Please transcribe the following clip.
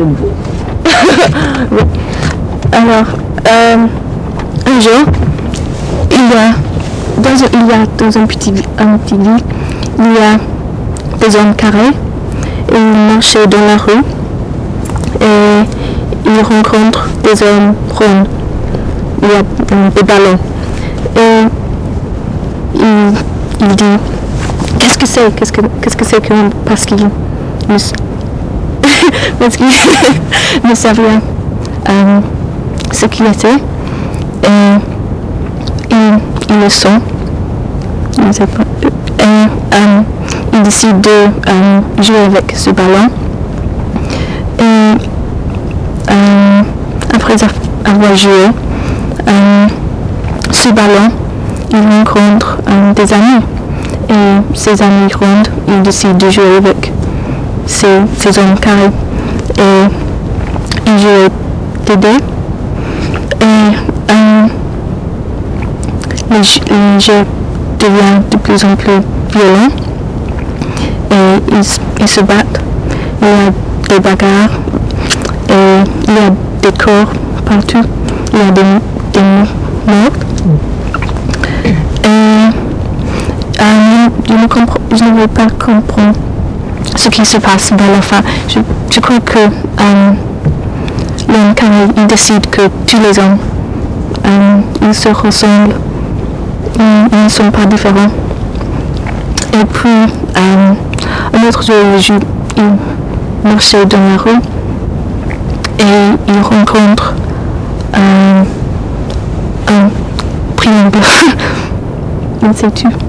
de nouveau. Oui. Alors, un jour, il y a dans un petit ville, il y a des hommes carrés et ils marchaient dans la rue et ils rencontrent des hommes ronds. Il y a des ballons et il dit qu'est-ce que c'est que parce qu'il ne savait ce qu'il était et il le sent. Je ne sais pas. Et il décide de jouer avec ce ballon. Et après avoir joué ce ballon, il rencontre des amis. Et ses amis ronds, il décide de jouer avec ces hommes carrés. Et il joue des dés. Et le jeu devient de plus en plus violent et ils se battent. Il y a des bagarres et il y a des corps partout. Il y a des morts. Et je ne vais pas comprendre ce qui se passe vers la fin. Je crois que l'homme carré il décide que tous les hommes ils se ressemblent. Ils ne sont pas différents. Et puis, un autre jour, il marchait dans la rue et il rencontre un prion blanc. Il sait tout.